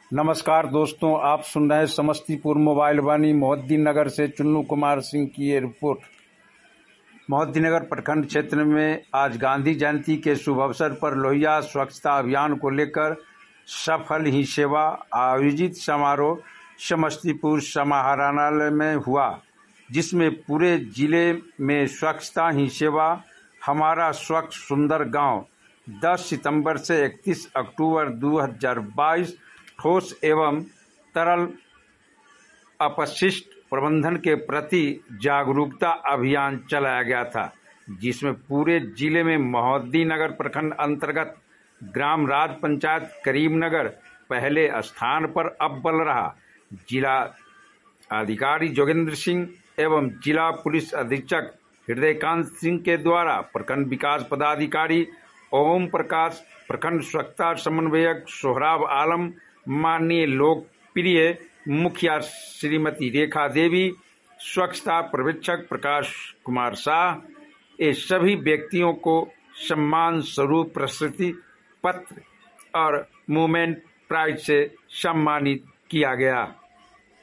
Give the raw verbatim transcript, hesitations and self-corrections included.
नमस्कार दोस्तों, आप सुन रहे हैं समस्तीपुर मोबाइल वाणी मोहद्दीनगर से चुन्नू कुमार सिंह की ये रिपोर्ट। मोहद्दीनगर प्रखंड क्षेत्र में आज गांधी जयंती के शुभ अवसर पर लोहिया स्वच्छता अभियान को लेकर सफल ही सेवा आयोजित समारोह समस्तीपुर समाहरणालय में हुआ, जिसमें पूरे जिले में स्वच्छता ही सेवा हमारा स्वच्छ सुंदर गांव दस सितंबर से इकतीस अक्टूबर दो हज़ार बाईस ठोस एवं तरल अपशिष्ट प्रबंधन के प्रति जागरूकता अभियान चलाया गया था, जिसमें पूरे जिले में मोहद्दीनगर प्रखंड अंतर्गत ग्राम राज पंचायत करीमनगर पहले स्थान पर अव्वल रहा। जिला अधिकारी जोगेंद्र सिंह एवं जिला पुलिस अधीक्षक हृदयकांत सिंह के द्वारा प्रखंड विकास पदाधिकारी ओम प्रकाश, प्रखंड स्वच्छता समन्वयक सोहराब आलम, माननीय लोकप्रिय मुखिया श्रीमती रेखा देवी, स्वच्छता पर्यवेक्षक प्रकाश कुमार शाह, ये सभी व्यक्तियों को सम्मान स्वरूप प्रशस्ति पत्र और मूवमेंट प्राइज से सम्मानित किया गया।